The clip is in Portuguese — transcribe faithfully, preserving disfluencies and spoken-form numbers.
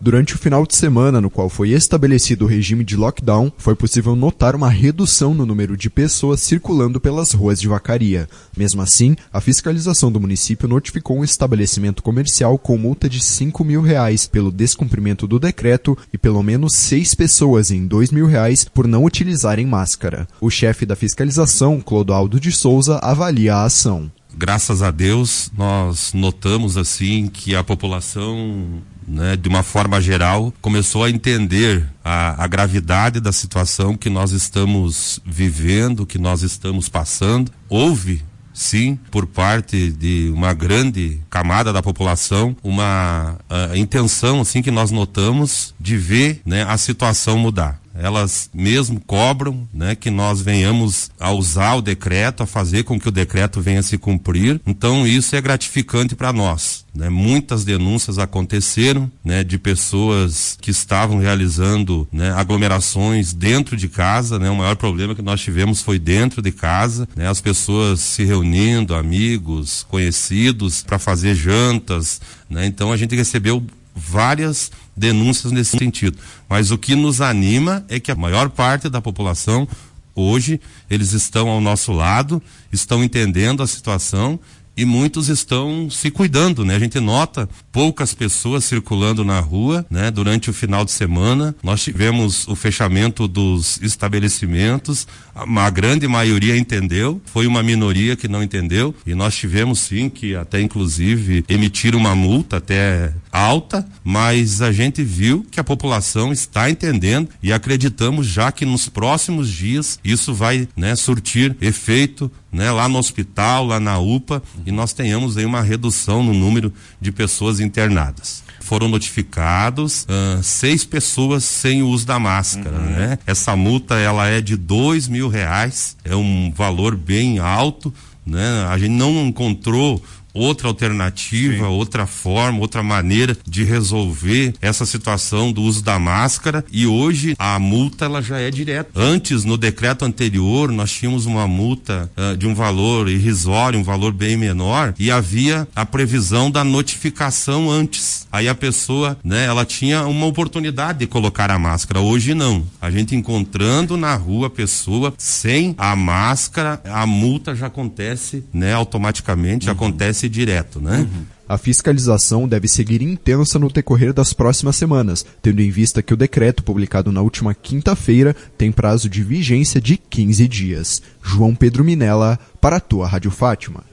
Durante o final de semana, no qual foi estabelecido o regime de lockdown, foi possível notar uma redução no número de pessoas circulando pelas ruas de Vacaria. Mesmo assim, a fiscalização do município notificou um estabelecimento comercial com multa de cinco mil reais pelo descumprimento do decreto e pelo menos seis pessoas em dois mil reais por não utilizarem máscara. O chefe da fiscalização, Clodoaldo de Souza, avalia a ação. Graças a Deus, nós notamos assim que a população, né, de uma forma geral, começou a entender a, a gravidade da situação que nós estamos vivendo, que nós estamos passando. Houve, sim, por parte de uma grande camada da população, uma a, intenção assim que nós notamos de ver, né, a situação mudar. Elas mesmo cobram, né, que nós venhamos a usar o decreto, a fazer com que o decreto venha se cumprir. Então isso é gratificante para nós, né? Muitas denúncias aconteceram, né, de pessoas que estavam realizando, né, aglomerações dentro de casa, né? O maior problema que nós tivemos foi dentro de casa, né? As pessoas se reunindo, amigos, conhecidos, para fazer jantas, né? Então a gente recebeu várias denúncias nesse sentido, mas o que nos anima é que a maior parte da população hoje, eles estão ao nosso lado, estão entendendo a situação e muitos estão se cuidando, né? A gente nota poucas pessoas circulando na rua, né? Durante o final de semana, nós tivemos o fechamento dos estabelecimentos, a grande maioria entendeu, foi uma minoria que não entendeu, e nós tivemos sim que até inclusive emitir uma multa até alta, mas a gente viu que a população está entendendo e acreditamos já que nos próximos dias isso vai, né, surtir efeito, né, lá no hospital, lá na U P A, e nós tenhamos aí uma redução no número de pessoas internadas. Foram notificados uh, seis pessoas sem o uso da máscara, uhum. né? Essa multa, ela é de dois mil reais, é um valor bem alto, né? A gente não encontrou outra alternativa, Sim. outra forma, outra maneira de resolver essa situação do uso da máscara, e hoje a multa ela já é direta. Antes, no decreto anterior, nós tínhamos uma multa uh, de um valor irrisório, um valor bem menor, e havia a previsão da notificação antes. Aí a pessoa, né, ela tinha uma oportunidade de colocar a máscara. Hoje não. A gente encontrando na rua a pessoa sem a máscara, a multa já acontece, né, automaticamente, já uhum. acontece direto, né? Uhum. A fiscalização deve seguir intensa no decorrer das próximas semanas, tendo em vista que o decreto publicado na última quinta-feira tem prazo de vigência de quinze dias. João Pedro Minella, para a tua Rádio Fátima.